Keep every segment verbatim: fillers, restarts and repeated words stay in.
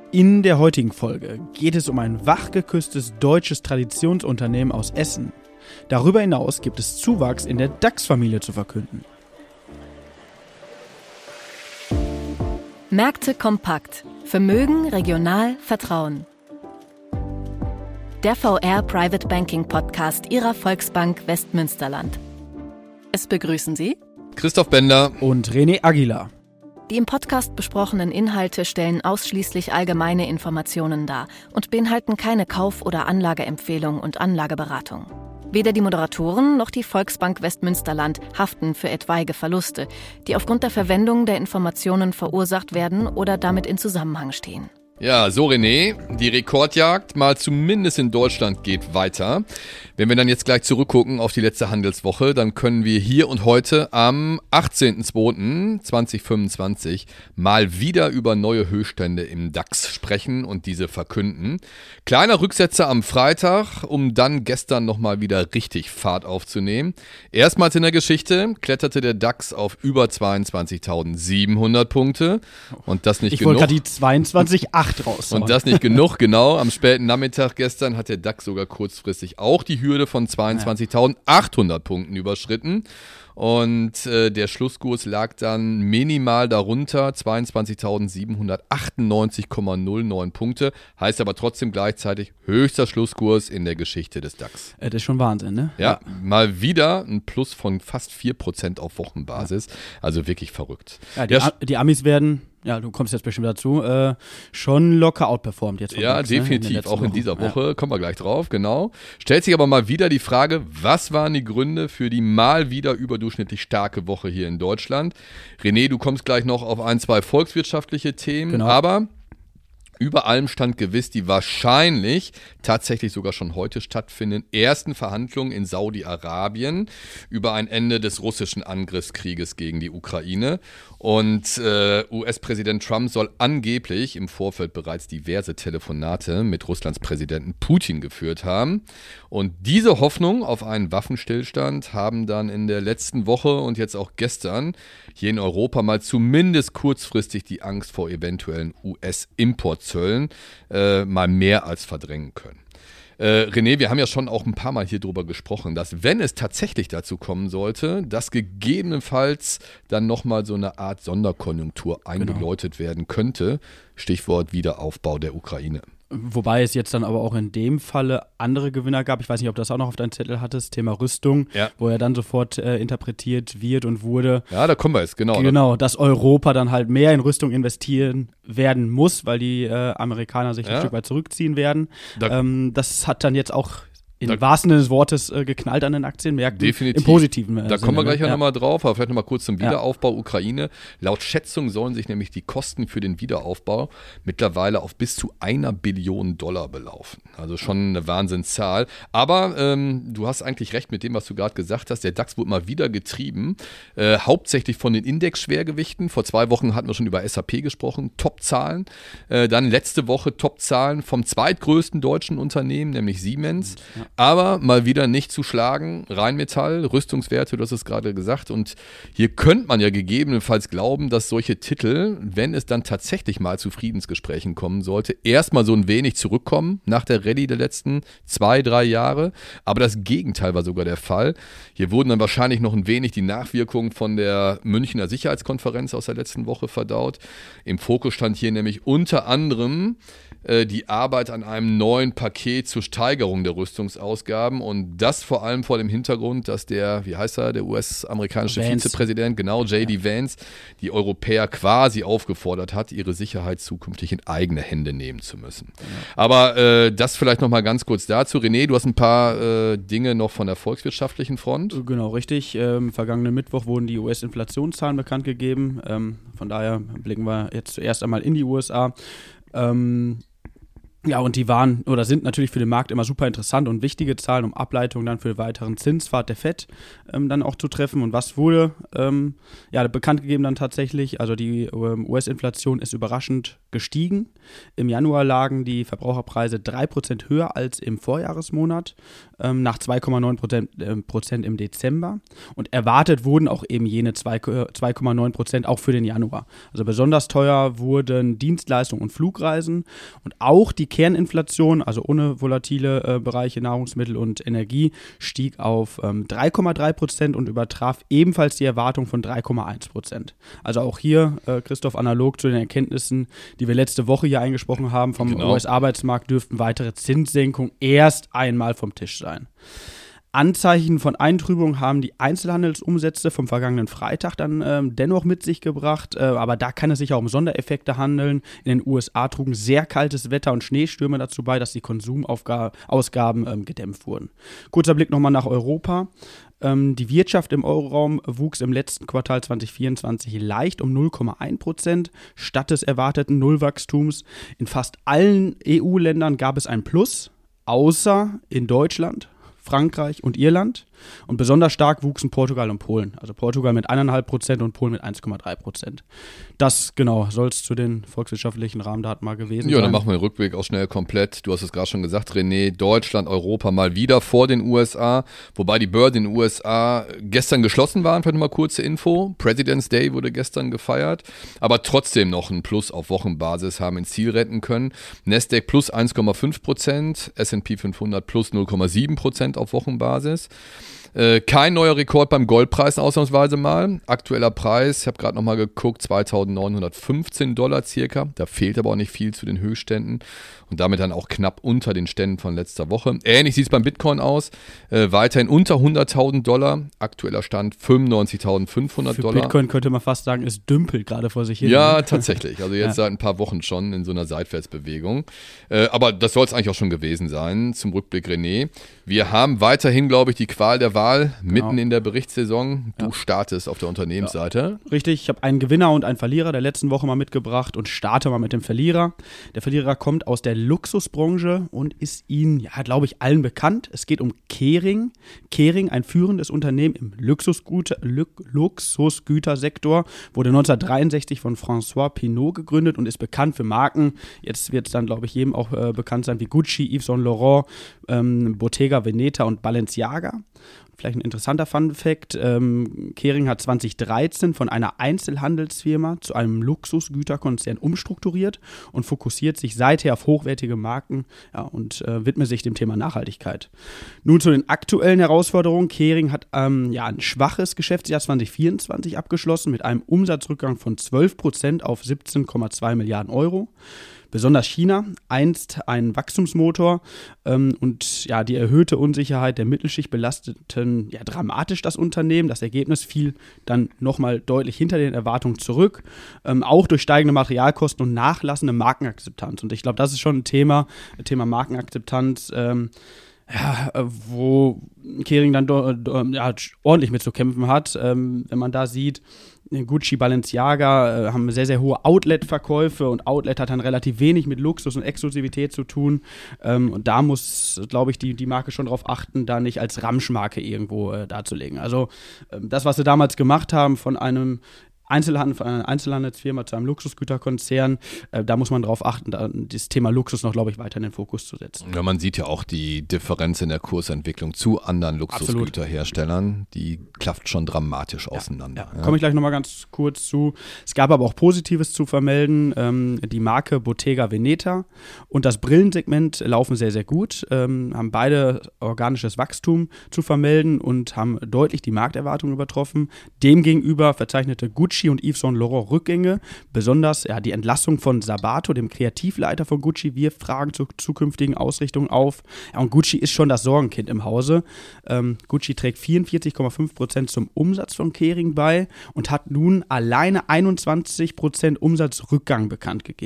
In der heutigen Folge geht es um ein wachgeküsstes deutsches Traditionsunternehmen aus Essen. Darüber hinaus gibt es Zuwachs in der DAX-Familie zu verkünden. Märkte kompakt. Vermögen, regional, Vertrauen. Der V R Private Banking Podcast Ihrer Volksbank Westmünsterland. Es begrüßen Sie Christoph Bender und René Aguilar. Die im Podcast besprochenen Inhalte stellen ausschließlich allgemeine Informationen dar und beinhalten keine Kauf- oder Anlageempfehlung und Anlageberatung. Weder die Moderatoren noch die Volksbank Westmünsterland haften für etwaige Verluste, die aufgrund der Verwendung der Informationen verursacht werden oder damit in Zusammenhang stehen. Ja, so René, die Rekordjagd, mal zumindest in Deutschland, geht weiter. Wenn wir dann jetzt gleich zurückgucken auf die letzte Handelswoche, dann können wir hier und heute am achtzehnten zweiten zweitausendfünfundzwanzig mal wieder über neue Höchststände im DAX sprechen und diese verkünden. Kleiner Rücksetzer am Freitag, um dann gestern nochmal wieder richtig Fahrt aufzunehmen. Erstmals in der Geschichte kletterte der DAX auf über zweiundzwanzigtausendsiebenhundert Punkte und das nicht ich genug. Ich wollte gerade die zweiundzwanzig Komma acht raushauen. Und das nicht genug, genau. Am späten Nachmittag gestern hat der DAX sogar kurzfristig auch die Hürde von zweiundzwanzigtausendachthundert Punkten überschritten. Und äh, der Schlusskurs lag dann minimal darunter, zweiundzwanzigtausendsiebenhundertachtundneunzig Komma null neun Punkte. Heißt aber trotzdem gleichzeitig höchster Schlusskurs in der Geschichte des DAX. Das ist schon Wahnsinn, ne? Ja, mal wieder ein Plus von fast vier Prozent auf Wochenbasis. Also wirklich verrückt. Ja, die, ja, A- die Amis werden... Ja, du kommst jetzt bestimmt dazu, äh, schon locker outperformt jetzt. Vom ja, DAX, definitiv, ne? in auch in dieser Wochen. Woche, Ja. kommen wir gleich drauf, genau. Stellt sich aber mal wieder die Frage, was waren die Gründe für die mal wieder überdurchschnittlich starke Woche hier in Deutschland? René, du kommst gleich noch auf ein, zwei volkswirtschaftliche Themen, Genau. aber... Über allem stand gewiss die wahrscheinlich tatsächlich sogar schon heute stattfindenden ersten Verhandlungen in Saudi-Arabien über ein Ende des russischen Angriffskrieges gegen die Ukraine. Und äh, U S-Präsident Trump soll angeblich im Vorfeld bereits diverse Telefonate mit Russlands Präsidenten Putin geführt haben. Und diese Hoffnung auf einen Waffenstillstand haben dann in der letzten Woche und jetzt auch gestern hier in Europa mal zumindest kurzfristig die Angst vor eventuellen U S-Importzöllen äh, mal mehr als verdrängen können. Äh, René, wir haben ja schon auch ein paar Mal hier drüber gesprochen, dass wenn es tatsächlich dazu kommen sollte, dass gegebenenfalls dann nochmal so eine Art Sonderkonjunktur eingeläutet genau. werden könnte, Stichwort Wiederaufbau der Ukraine. Wobei es jetzt dann aber auch in dem Falle andere Gewinner gab. Ich weiß nicht, ob du das auch noch auf deinem Zettel hattest, Thema Rüstung, ja. wo er dann sofort äh, interpretiert wird und wurde. Ja, da kommen wir jetzt, genau. Genau, dass Europa dann halt mehr in Rüstung investieren werden muss, weil die äh, Amerikaner sich ja. ein Stück weit zurückziehen werden. Da, ähm, das hat dann jetzt auch in da, wahrsten Sinne des Wortes äh, geknallt an den Aktienmärkten. Definitiv. Im positiven äh, Da kommen wir gleich ja. ja nochmal drauf, aber vielleicht nochmal kurz zum Wiederaufbau ja. Ukraine. Laut Schätzung sollen sich nämlich die Kosten für den Wiederaufbau mittlerweile auf bis zu einer Billion Dollar belaufen. Also schon eine Wahnsinnszahl. Aber ähm, du hast eigentlich recht mit dem, was du gerade gesagt hast. Der DAX wurde mal wieder getrieben, äh, hauptsächlich von den Indexschwergewichten. Vor zwei Wochen hatten wir schon über S A P gesprochen, Top-Zahlen. Äh, dann letzte Woche Top-Zahlen vom zweitgrößten deutschen Unternehmen, nämlich Siemens. Ja. Aber mal wieder nicht zu schlagen, Rheinmetall, Rüstungswerte, du hast es gerade gesagt. Und hier könnte man ja gegebenenfalls glauben, dass solche Titel, wenn es dann tatsächlich mal zu Friedensgesprächen kommen sollte, erstmal so ein wenig zurückkommen nach der Rallye der letzten zwei, drei Jahre. Aber das Gegenteil war sogar der Fall. Hier wurden dann wahrscheinlich noch ein wenig die Nachwirkungen von der Münchner Sicherheitskonferenz aus der letzten Woche verdaut. Im Fokus stand hier nämlich unter anderem äh, die Arbeit an einem neuen Paket zur Steigerung der Rüstungsausgaben. Und das vor allem vor dem Hintergrund, dass der, wie heißt er, der U S-amerikanische Vance. Vizepräsident, genau, J D. Vance, die Europäer quasi aufgefordert hat, ihre Sicherheit zukünftig in eigene Hände nehmen zu müssen. Ja. Aber äh, das vielleicht nochmal ganz kurz dazu. René, du hast ein paar äh, Dinge noch von der volkswirtschaftlichen Front. Genau, richtig. Ähm, vergangenen Mittwoch wurden die U S-Inflationszahlen bekannt gegeben. Ähm, von daher blicken wir jetzt zuerst einmal in die U S A. Ähm, Ja, und die waren oder sind natürlich für den Markt immer super interessant und wichtige Zahlen, um Ableitungen dann für den weiteren Zinspfad der Fed ähm, dann auch zu treffen. Und was wurde ähm, ja, bekannt gegeben dann tatsächlich? Also die ähm, U S-Inflation ist überraschend gestiegen. Im Januar lagen die Verbraucherpreise drei Prozent höher als im Vorjahresmonat, ähm, nach zwei Komma neun Prozent im Dezember. Und erwartet wurden auch eben jene zwei Komma neun Prozent auch für den Januar. Also besonders teuer wurden Dienstleistungen und Flugreisen und auch die Kerninflation, also ohne volatile äh, Bereiche Nahrungsmittel und Energie, stieg auf ähm, drei Komma drei Prozent und übertraf ebenfalls die Erwartung von drei Komma eins Prozent. Also auch hier, äh, Christoph, analog zu den Erkenntnissen, die wir letzte Woche hier eingesprochen haben vom genau. U S-Arbeitsmarkt, dürften weitere Zinssenkungen erst einmal vom Tisch sein. Anzeichen von Eintrübung haben die Einzelhandelsumsätze vom vergangenen Freitag dann ähm, dennoch mit sich gebracht, äh, aber da kann es sich auch um Sondereffekte handeln. In den U S A trugen sehr kaltes Wetter und Schneestürme dazu bei, dass die Konsumausgaben ähm, gedämpft wurden. Kurzer Blick nochmal nach Europa. Ähm, die Wirtschaft im Euroraum wuchs im letzten Quartal zwanzig vierundzwanzig leicht um null Komma eins Prozent statt des erwarteten Nullwachstums. In fast allen E U-Ländern gab es ein Plus, außer in Deutschland, Frankreich und Irland. Und besonders stark wuchsen Portugal und Polen. Also Portugal mit eins Komma fünf Prozent und Polen mit eins Komma drei Prozent. Das, genau, soll es zu den volkswirtschaftlichen Rahmendaten mal gewesen ja, sein. Ja, dann machen wir den Rückblick auch schnell komplett. Du hast es gerade schon gesagt, René, Deutschland, Europa mal wieder vor den U S A. Wobei die Börsen in den U S A gestern geschlossen waren. Vielleicht mal kurze Info. President's Day wurde gestern gefeiert. Aber trotzdem noch ein Plus auf Wochenbasis haben ins Ziel retten können. Nasdaq plus eins Komma fünf Prozent, S und P fünfhundert plus null Komma sieben Prozent auf Wochenbasis. Äh, kein neuer Rekord beim Goldpreis ausnahmsweise mal. Aktueller Preis, ich habe gerade nochmal geguckt, zweitausendneunhundertfünfzehn Dollar circa. Da fehlt aber auch nicht viel zu den Höchstständen und damit dann auch knapp unter den Ständen von letzter Woche. Ähnlich sieht es beim Bitcoin aus. Äh, weiterhin unter hunderttausend Dollar. Aktueller Stand fünfundneunzigtausendfünfhundert Dollar. Für Bitcoin könnte man fast sagen, es dümpelt gerade vor sich hin. Ja, tatsächlich. Also jetzt ja. seit ein paar Wochen schon in so einer Seitwärtsbewegung. Äh, aber das soll es eigentlich auch schon gewesen sein. Zum Rückblick, René. Wir haben weiterhin, glaube ich, die Qual der Wahl mitten genau. in der Berichtssaison. Du ja. startest auf der Unternehmensseite. Ja. Richtig, ich habe einen Gewinner und einen Verlierer der letzten Woche mal mitgebracht und starte mal mit dem Verlierer. Der Verlierer kommt aus der Luxusbranche und ist Ihnen, ja, glaube ich, allen bekannt. Es geht um Kering. Kering, ein führendes Unternehmen im Luxusgüter, Luxusgütersektor, wurde neunzehnhundertdreiundsechzig von François Pinault gegründet und ist bekannt für Marken. Jetzt wird es dann, glaube ich, jedem auch äh, bekannt sein wie Gucci, Yves Saint Laurent, ähm, Bottega Veneta und Balenciaga. Vielleicht ein interessanter Fun-Fact, ähm, Kering hat zwanzig dreizehn von einer Einzelhandelsfirma zu einem Luxusgüterkonzern umstrukturiert und fokussiert sich seither auf hochwertige Marken ja, und äh, widmet sich dem Thema Nachhaltigkeit. Nun zu den aktuellen Herausforderungen. Kering hat ähm, ja, ein schwaches Geschäftsjahr zwanzig vierundzwanzig abgeschlossen mit einem Umsatzrückgang von zwölf Prozent auf siebzehn Komma zwei Milliarden Euro. Besonders China, einst ein Wachstumsmotor ähm, und ja, die erhöhte Unsicherheit der Mittelschicht belasteten ja, dramatisch das Unternehmen. Das Ergebnis fiel dann nochmal deutlich hinter den Erwartungen zurück, ähm, auch durch steigende Materialkosten und nachlassende Markenakzeptanz. Und ich glaube, das ist schon ein Thema, Thema Markenakzeptanz, ähm, ja, wo Kering dann do, do, ja, ordentlich mit zu kämpfen hat. Ähm, wenn man da sieht, Gucci, Balenciaga äh, haben sehr, sehr hohe Outlet-Verkäufe und Outlet hat dann relativ wenig mit Luxus und Exklusivität zu tun. Ähm, und da muss, glaube ich, die, die Marke schon darauf achten, da nicht als Ramschmarke irgendwo äh, darzulegen. Also ähm, das, was sie damals gemacht haben von einem Einzelhandel, von einer Einzelhandelsfirma zu einem Luxusgüterkonzern, äh, da muss man darauf achten, da, das Thema Luxus noch, glaube ich, weiter in den Fokus zu setzen. Ja, man sieht ja auch die Differenz in der Kursentwicklung zu anderen Luxusgüterherstellern, die klafft schon dramatisch ja, auseinander. Ja. Ja. Komme ich gleich nochmal ganz kurz zu. Es gab aber auch Positives zu vermelden. Ähm, die Marke Bottega Veneta und das Brillensegment laufen sehr, sehr gut, ähm, haben beide organisches Wachstum zu vermelden und haben deutlich die Markterwartung übertroffen. Demgegenüber verzeichnete Gucci und Yves Saint Laurent Rückgänge, besonders ja, die Entlassung von Sabato, dem Kreativleiter von Gucci, wirft Fragen zur zukünftigen Ausrichtung auf. Ja, und Gucci ist schon das Sorgenkind im Hause. Ähm, Gucci trägt vierundvierzig Komma fünf Prozent zum Umsatz von Kering bei und hat nun alleine einundzwanzig Prozent Umsatzrückgang bekannt gegeben.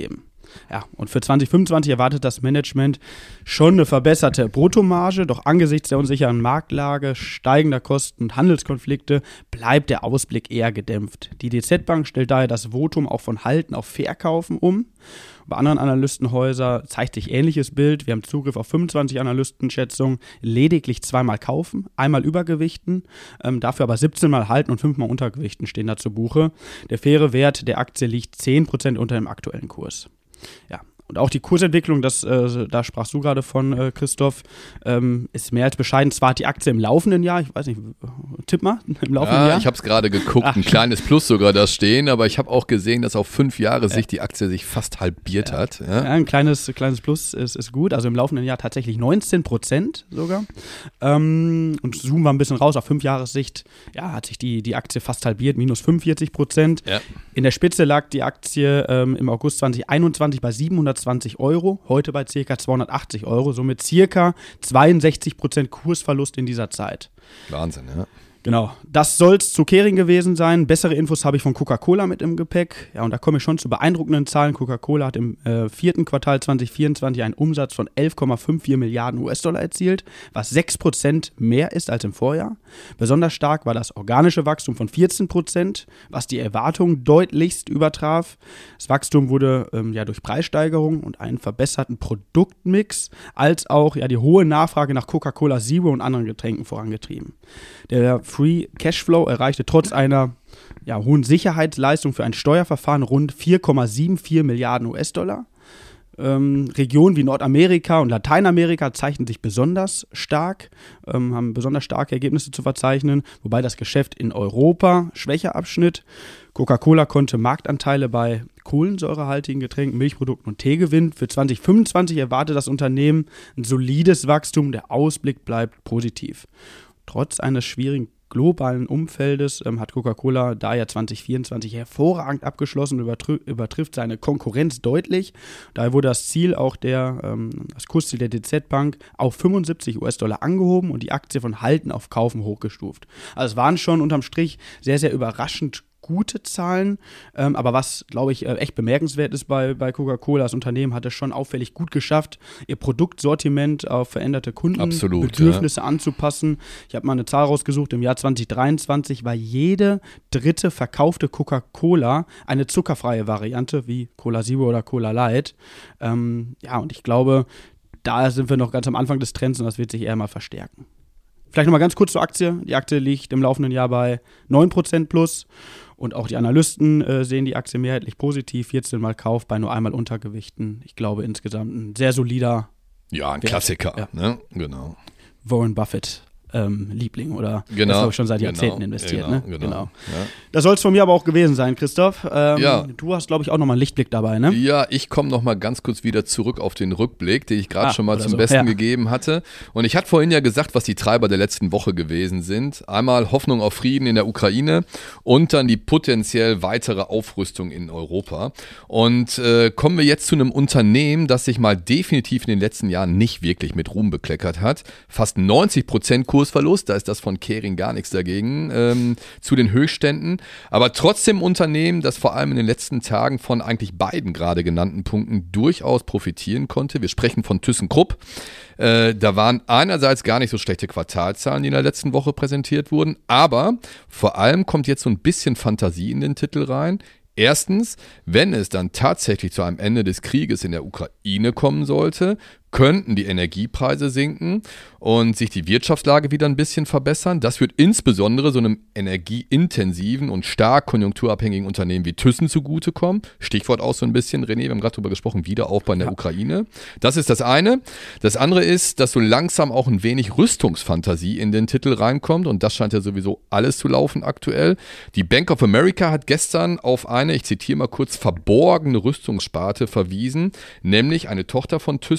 Ja, und für zwanzig fünfundzwanzig erwartet das Management schon eine verbesserte Bruttomarge, doch angesichts der unsicheren Marktlage, steigender Kosten und Handelskonflikte bleibt der Ausblick eher gedämpft. Die D Z Bank stellt daher das Votum auch von Halten auf Verkaufen um. Bei anderen Analystenhäusern zeigt sich ähnliches Bild. Wir haben Zugriff auf fünfundzwanzig Analystenschätzungen, lediglich zweimal kaufen, einmal übergewichten, ähm, dafür aber siebzehn Mal halten und fünf Mal untergewichten stehen da zu Buche. Der faire Wert der Aktie liegt zehn Prozent unter dem aktuellen Kurs. Ja, und auch die Kursentwicklung, das, äh, da sprachst du gerade von, äh, Christoph, ähm, ist mehr als bescheiden. Zwar hat die Aktie im laufenden Jahr, ich weiß nicht, tipp mal, im laufenden ja, Jahr. Ich habe es gerade geguckt, Ach, ein kleines Plus sogar da stehen, aber ich habe auch gesehen, dass auf fünf Jahre Sicht die Aktie sich fast halbiert ja. hat. Ja, ja ein kleines, kleines Plus ist, ist gut, also im laufenden Jahr tatsächlich neunzehn Prozent sogar. Ähm, und zoomen wir ein bisschen raus, auf fünf Jahressicht, ja, hat sich die, die Aktie fast halbiert, minus fünfundvierzig Prozent. Ja. In der Spitze lag die Aktie ähm, im August zwanzig einundzwanzig bei siebenhundertzwanzig Euro, heute bei ca. zweihundertachtzig Euro, somit ca. zweiundsechzig Prozent Kursverlust in dieser Zeit. Wahnsinn, ja. Genau, das soll es zu Kering gewesen sein. Bessere Infos habe ich von Coca-Cola mit im Gepäck. Ja, und da komme ich schon zu beeindruckenden Zahlen. Coca-Cola hat im äh, vierten Quartal zwanzig vierundzwanzig einen Umsatz von elf Komma vierundfünfzig Milliarden U S-Dollar erzielt, was sechs Prozent mehr ist als im Vorjahr. Besonders stark war das organische Wachstum von vierzehn Prozent, was die Erwartungen deutlichst übertraf. Das Wachstum wurde ähm, ja durch Preissteigerung und einen verbesserten Produktmix als auch ja die hohe Nachfrage nach Coca-Cola Zero und anderen Getränken vorangetrieben. Der Free Cashflow erreichte trotz einer ja, hohen Sicherheitsleistung für ein Steuerverfahren rund vier Komma vierundsiebzig Milliarden U S-Dollar. Ähm, Regionen wie Nordamerika und Lateinamerika zeichnen sich besonders stark, ähm, haben besonders starke Ergebnisse zu verzeichnen, wobei das Geschäft in Europa schwächer abschnitt. Coca-Cola konnte Marktanteile bei kohlensäurehaltigen Getränken, Milchprodukten und Tee gewinnen. Für zwanzig fünfundzwanzig erwartet das Unternehmen ein solides Wachstum, der Ausblick bleibt positiv. Trotz eines schwierigen globalen Umfeldes ähm, hat Coca-Cola daher zwanzig vierundzwanzig hervorragend abgeschlossen und übertr- übertrifft seine Konkurrenz deutlich. Daher wurde das Ziel auch der, ähm, das Kursziel der D Z Bank auf fünfundsiebzig U S-Dollar angehoben und die Aktie von Halten auf Kaufen hochgestuft. Also es waren schon unterm Strich sehr, sehr überraschend gute Zahlen, ähm, aber was, glaube ich, äh, echt bemerkenswert ist bei, bei Coca-Cola, das Unternehmen hat es schon auffällig gut geschafft, ihr Produktsortiment auf veränderte Kundenbedürfnisse ja. anzupassen. Ich habe mal eine Zahl rausgesucht, im Jahr zwanzig dreiundzwanzig war jede dritte verkaufte Coca-Cola eine zuckerfreie Variante, wie Cola Zero oder Cola Light. Ähm, ja, und ich glaube, da sind wir noch ganz am Anfang des Trends und das wird sich eher mal verstärken. Vielleicht nochmal ganz kurz zur Aktie. Die Aktie liegt im laufenden Jahr bei neun Prozent plus und auch die Analysten äh, sehen die Aktie mehrheitlich positiv. vierzehn Mal Kauf bei nur einmal Untergewichten. Ich glaube insgesamt ein sehr solider Ja, ein Wert. Klassiker, Ja. ne? Genau. Warren Buffett. Ähm, Liebling oder genau, das glaube ich schon seit genau, Jahrzehnten investiert. Genau, ne? genau. genau. Ja. Das soll es von mir aber auch gewesen sein, Christoph. Ähm, ja. Du hast, glaube ich, auch nochmal einen Lichtblick dabei, ne? Ja, ich komme nochmal ganz kurz wieder zurück auf den Rückblick, den ich gerade ah, schon mal zum so. Besten ja. gegeben hatte. Und ich hatte vorhin ja gesagt, was die Treiber der letzten Woche gewesen sind. Einmal Hoffnung auf Frieden in der Ukraine und dann die potenziell weitere Aufrüstung in Europa. Und äh, kommen wir jetzt zu einem Unternehmen, das sich mal definitiv in den letzten Jahren nicht wirklich mit Ruhm bekleckert hat. Fast neunzig Prozent Kursverlust, da ist das von Kering gar nichts dagegen, ähm, zu den Höchstständen. Aber trotzdem ein Unternehmen, das vor allem in den letzten Tagen von eigentlich beiden gerade genannten Punkten durchaus profitieren konnte. Wir sprechen von ThyssenKrupp. Äh, da waren einerseits gar nicht so schlechte Quartalzahlen, die in der letzten Woche präsentiert wurden, aber vor allem kommt jetzt so ein bisschen Fantasie in den Titel rein. Erstens, wenn es dann tatsächlich zu einem Ende des Krieges in der Ukraine kommen sollte, könnten die Energiepreise sinken und sich die Wirtschaftslage wieder ein bisschen verbessern. Das wird insbesondere so einem energieintensiven und stark konjunkturabhängigen Unternehmen wie Thyssen zugutekommen. Stichwort auch so ein bisschen, René, wir haben gerade drüber gesprochen, Wiederaufbau in der ja. Ukraine. Das ist das eine. Das andere ist, dass so langsam auch ein wenig Rüstungsfantasie in den Titel reinkommt und das scheint ja sowieso alles zu laufen aktuell. Die Bank of America hat gestern auf eine, ich zitiere mal kurz, verborgene Rüstungssparte verwiesen, nämlich eine Tochter von Thyssen,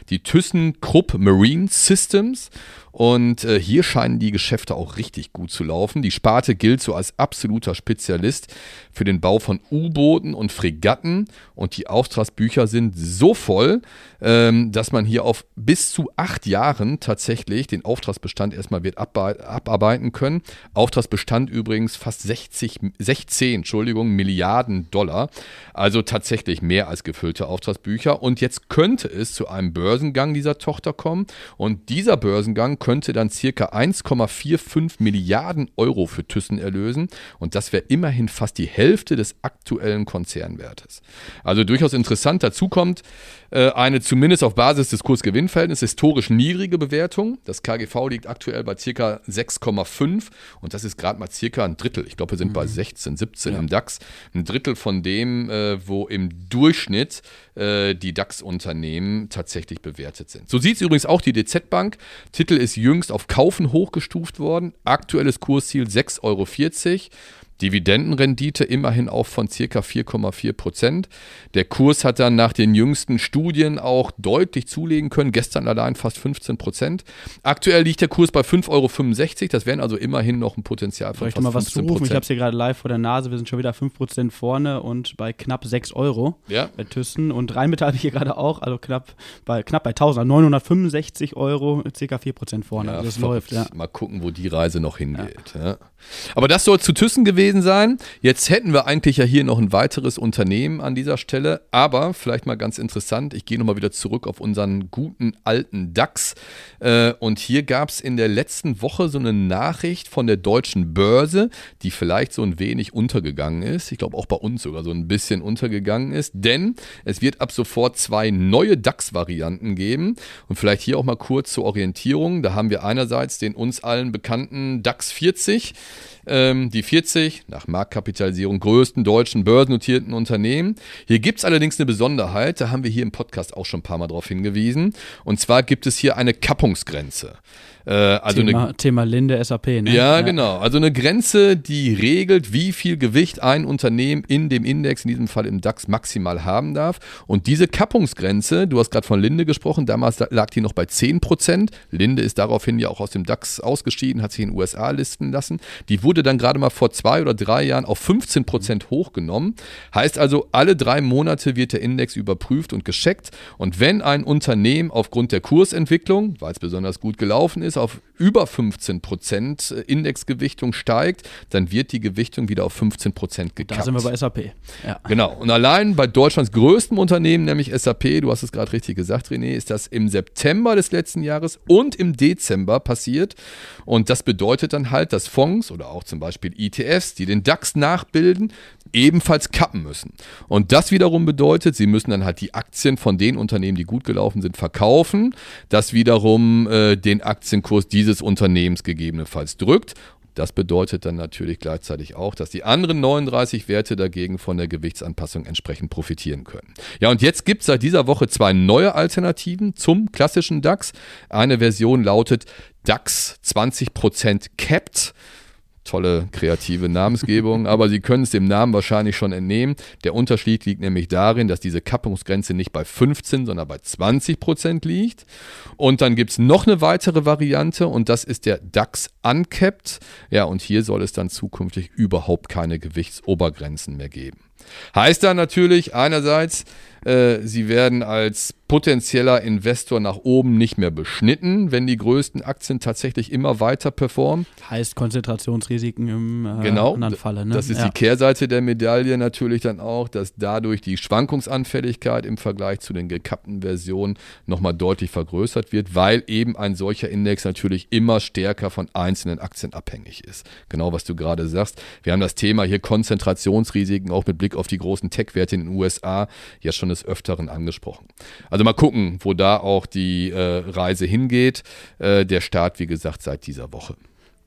die ThyssenKrupp Marine Systems. Und äh, hier scheinen die Geschäfte auch richtig gut zu laufen. Die Sparte gilt so als absoluter Spezialist für den Bau von U-Booten und Fregatten. Und die Auftragsbücher sind so voll, ähm, dass man hier auf bis zu acht Jahren tatsächlich den Auftragsbestand erstmal wird abbe- abarbeiten können. Auftragsbestand übrigens fast sechzig, sechzehn Entschuldigung, Milliarden Dollar. Also tatsächlich mehr als gefüllte Auftragsbücher. Und jetzt könnte es zu einem Börsengang dieser Tochter kommen. Und dieser Börsengang könnte dann circa eins Komma fünfundvierzig Milliarden Euro für Thyssen erlösen. Und das wäre immerhin fast die Hälfte des aktuellen Konzernwertes. Also durchaus interessant. Dazu kommt äh, eine zumindest auf Basis des Kurs-Gewinn-Verhältnisses historisch niedrige Bewertung. Das K G V liegt aktuell bei circa sechs Komma fünf und das ist gerade mal circa ein Drittel. Ich glaube, wir sind mhm. bei sechzehn, siebzehn ja. im DAX. Ein Drittel von dem, äh, wo im Durchschnitt äh, die DAX-Unternehmen tatsächlich bewertet sind. So sieht es übrigens auch die D Z Bank. Titel ist jüngst auf Kaufen hochgestuft worden. Aktuelles Kursziel sechs Euro vierzig. Dividendenrendite immerhin auch von ca. vier Komma vier Prozent. Der Kurs hat dann nach den jüngsten Studien auch deutlich zulegen können. Gestern allein fast fünfzehn Prozent. Aktuell liegt der Kurs bei fünf Euro fünfundsechzig. Das wären also immerhin noch ein Potenzial von fast fünfzehn Prozent. Ich habe es hier gerade live vor der Nase. Wir sind schon wieder fünf Prozent vorne und bei knapp sechs Euro ja. bei Thyssen. Und Rheinmetall habe ich hier gerade auch, also knapp bei, knapp bei tausend, neunhundertfünfundsechzig Euro, ca. vier Prozent vorne. Ja, also das läuft, ja. Mal gucken, wo die Reise noch hingeht. Ja. Ja. Aber das soll zu Thyssen gewesen sein. Jetzt hätten wir eigentlich ja hier noch ein weiteres Unternehmen an dieser Stelle, aber vielleicht mal ganz interessant, ich gehe nochmal wieder zurück auf unseren guten alten DAX äh, und hier gab es in der letzten Woche so eine Nachricht von der Deutschen Börse, die vielleicht so ein wenig untergegangen ist, ich glaube auch bei uns sogar so ein bisschen untergegangen ist, denn es wird ab sofort zwei neue DAX-Varianten geben und vielleicht hier auch mal kurz zur Orientierung, da haben wir einerseits den uns allen bekannten DAX vierzig, Ähm, die vierzig, nach Marktkapitalisierung größten deutschen börsennotierten Unternehmen. Hier gibt es allerdings eine Besonderheit, da haben wir hier im Podcast auch schon ein paar Mal drauf hingewiesen. Und zwar gibt es hier eine Kappungsgrenze. Äh, also Thema, eine, Thema Linde S A P, ne? Ja, ja, genau. Also eine Grenze, die regelt, wie viel Gewicht ein Unternehmen in dem Index, in diesem Fall im DAX, maximal haben darf. Und diese Kappungsgrenze, du hast gerade von Linde gesprochen, damals lag die noch bei zehn Prozent. Linde ist daraufhin ja auch aus dem DAX ausgeschieden, hat sich in den U S A listen lassen. Die wurde dann gerade mal vor zwei oder drei Jahren auf fünfzehn Prozent hochgenommen. Heißt also, alle drei Monate wird der Index überprüft und gescheckt. Und wenn ein Unternehmen aufgrund der Kursentwicklung, weil es besonders gut gelaufen ist, auf über fünfzehn Prozent Indexgewichtung steigt, dann wird die Gewichtung wieder auf fünfzehn Prozent gekappt. Da sind wir bei S A P. Ja. Genau. Und allein bei Deutschlands größtem Unternehmen, nämlich S A P, du hast es gerade richtig gesagt, René, ist das im September des letzten Jahres und im Dezember passiert. Und das bedeutet dann halt, dass Fonds oder auch zum Beispiel E T Fs, die den DAX nachbilden, ebenfalls kappen müssen. Und das wiederum bedeutet, sie müssen dann halt die Aktien von den Unternehmen, die gut gelaufen sind, verkaufen. Das wiederum äh, den Aktienkurs dieses Unternehmens gegebenenfalls drückt. Das bedeutet dann natürlich gleichzeitig auch, dass die anderen neununddreißig Werte dagegen von der Gewichtsanpassung entsprechend profitieren können. Ja, und jetzt gibt es seit dieser Woche zwei neue Alternativen zum klassischen DAX. Eine Version lautet DAX zwanzig Prozent Capped. Tolle kreative Namensgebung, aber Sie können es dem Namen wahrscheinlich schon entnehmen. Der Unterschied liegt nämlich darin, dass diese Kappungsgrenze nicht bei fünfzehn, sondern bei zwanzig Prozent liegt. Und dann gibt es noch eine weitere Variante und das ist der DAX Uncapped. Ja, und hier soll es dann zukünftig überhaupt keine Gewichtsobergrenzen mehr geben. Heißt dann natürlich einerseits, äh, Sie werden als potenzieller Investor nach oben nicht mehr beschnitten, wenn die größten Aktien tatsächlich immer weiter performen. Heißt Konzentrationsrisiken im äh, genau, anderen Falle. Ne? Das ist ja. die Kehrseite der Medaille natürlich dann auch, dass dadurch die Schwankungsanfälligkeit im Vergleich zu den gekappten Versionen nochmal deutlich vergrößert wird, weil eben ein solcher Index natürlich immer stärker von einzelnen Aktien abhängig ist. Genau, was du gerade sagst. Wir haben das Thema hier Konzentrationsrisiken auch mit Blick auf die großen Tech-Werte in den U S A ja schon des Öfteren angesprochen. Also mal gucken, wo da auch die äh, Reise hingeht. Äh, der Start, wie gesagt, seit dieser Woche.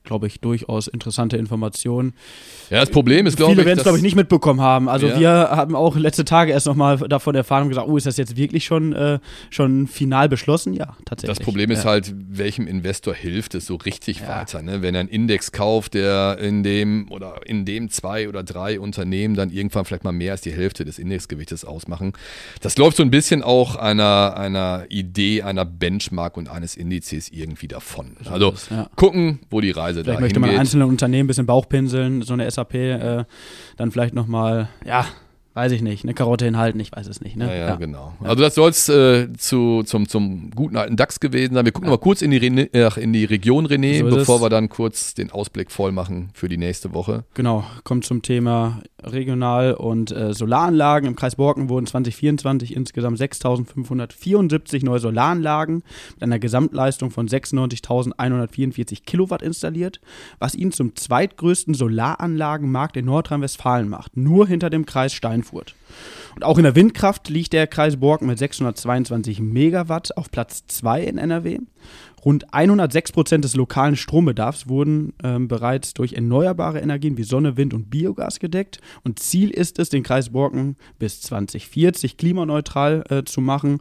glaube ich, durchaus interessante Informationen. Ja, das Problem ist, glaube ich, viele werden es, glaube ich, nicht mitbekommen haben. Also ja. wir haben auch letzte Tage erst nochmal davon erfahren und gesagt, oh, ist das jetzt wirklich schon, äh, schon final beschlossen? Ja, tatsächlich. Das Problem ist ja. halt, welchem Investor hilft es so richtig ja. weiter? Ne? Wenn er einen Index kauft, der in dem oder in dem zwei oder drei Unternehmen dann irgendwann vielleicht mal mehr als die Hälfte des Indexgewichtes ausmachen. Das läuft so ein bisschen auch einer, einer Idee, einer Benchmark und eines Indizes irgendwie davon. Also ja. gucken, wo die Reise vielleicht da möchte man hingeht. einzelne Unternehmen ein bisschen Bauchpinseln, so eine S A P, äh, dann vielleicht nochmal, ja, weiß ich nicht, eine Karotte hinhalten, ich weiß es nicht. Ne? Ja, ja, ja, genau. Also das soll es äh, zu, zum, zum guten alten DAX gewesen sein. Wir gucken ja. noch mal kurz in die, René, äh, in die Region, René, so bevor wir dann kurz den Ausblick voll machen für die nächste Woche. Genau, kommt zum Thema Regional- und äh, Solaranlagen. Im Kreis Borken wurden zwanzig vierundzwanzig insgesamt sechstausendfünfhundertvierundsiebzig neue Solaranlagen mit einer Gesamtleistung von sechsundneunzigtausendeinhundertvierundvierzig Kilowatt installiert, was ihn zum zweitgrößten Solaranlagenmarkt in Nordrhein-Westfalen macht, nur hinter dem Kreis Steinfurt. Und auch in der Windkraft liegt der Kreis Borken mit sechshundertzweiundzwanzig Megawatt auf Platz zwei in N R W. Rund hundertsechs Prozent des lokalen Strombedarfs wurden ähm, bereits durch erneuerbare Energien wie Sonne, Wind und Biogas gedeckt. Und Ziel ist es, den Kreis Borken bis zwanzig vierzig klimaneutral äh, zu machen.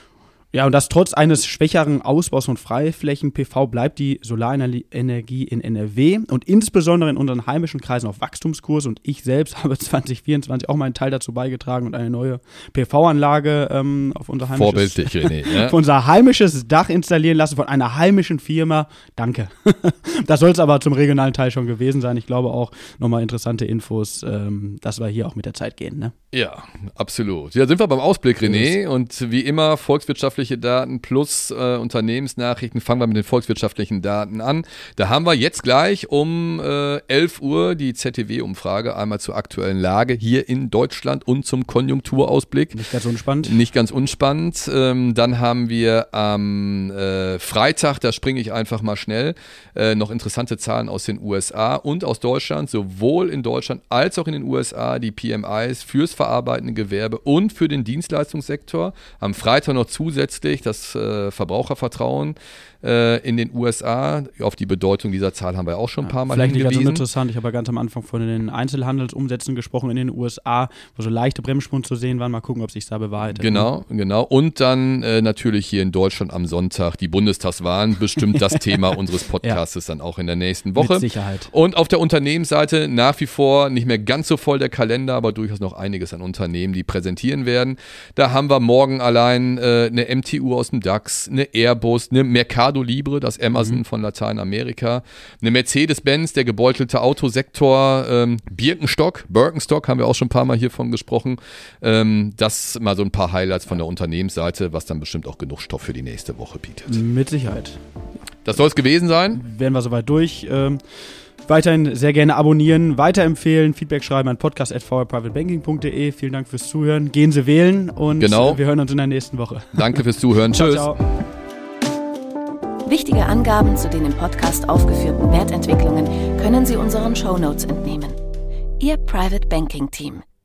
Ja, und das trotz eines schwächeren Ausbaus von Freiflächen-P V bleibt die Solarenergie in N R W und insbesondere in unseren heimischen Kreisen auf Wachstumskurs. Und ich selbst habe zwanzig vierundzwanzig auch meinen Teil dazu beigetragen und eine neue P V-Anlage ähm, auf unser heimisches, Vorbildlich, René, ja? auf unser heimisches Dach installieren lassen von einer heimischen Firma. Danke. Das soll es aber zum regionalen Teil schon gewesen sein. Ich glaube auch nochmal interessante Infos, ähm, dass wir hier auch mit der Zeit gehen. Ne? Ja, absolut. Ja, sind wir beim Ausblick, René. Und wie immer volkswirtschaftliche Daten plus äh, Unternehmensnachrichten. Fangen wir mit den volkswirtschaftlichen Daten an. Da haben wir jetzt gleich um äh, elf Uhr die Z T W-Umfrage, einmal zur aktuellen Lage hier in Deutschland und zum Konjunkturausblick. Nicht ganz unspannend. Nicht ganz unspannend. Ähm, dann haben wir am äh, Freitag, da springe ich einfach mal schnell, äh, noch interessante Zahlen aus den U S A und aus Deutschland, sowohl in Deutschland als auch in den U S A, die P M Is fürs verarbeitende Gewerbe und für den Dienstleistungssektor. Am Freitag noch zusätzlich das äh, Verbrauchervertrauen äh, in den U S A. Auf die Bedeutung dieser Zahl haben wir auch schon ein paar Mal Vielleicht hingewiesen. nicht ganz uninteressant, ich habe ja ganz am Anfang von den Einzelhandelsumsätzen gesprochen in den U S A, wo so leichte Bremsspuren zu sehen waren. Mal gucken, ob sich da bewahrheitet. Genau, genau. Und dann äh, natürlich hier in Deutschland am Sonntag die Bundestagswahlen, bestimmt das Thema unseres Podcastes ja. dann auch in der nächsten Woche. Mit Sicherheit. Und auf der Unternehmensseite nach wie vor nicht mehr ganz so voll der Kalender, aber durchaus noch einiges an Unternehmen, die präsentieren werden. Da haben wir morgen allein äh, eine M T U aus dem DAX, eine Airbus, eine Mercado Libre, das Amazon mhm. von Lateinamerika, eine Mercedes-Benz, der gebeutelte Autosektor, ähm, Birkenstock, Birkenstock, haben wir auch schon ein paar Mal hiervon gesprochen. Ähm, das mal so ein paar Highlights von der Unternehmensseite, was dann bestimmt auch genug Stoff für die nächste Woche bietet. Mit Sicherheit. Das soll es gewesen sein. Wären wir soweit durch. Ähm Weiterhin sehr gerne abonnieren, weiterempfehlen, Feedback schreiben an podcast at v r private banking punkt d e. Vielen Dank fürs Zuhören. Gehen Sie wählen und genau. wir hören uns in der nächsten Woche. Danke fürs Zuhören. Tschüss. Ciao, ciao. Wichtige Angaben zu den im Podcast aufgeführten Wertentwicklungen können Sie unseren Shownotes entnehmen. Ihr Private Banking Team.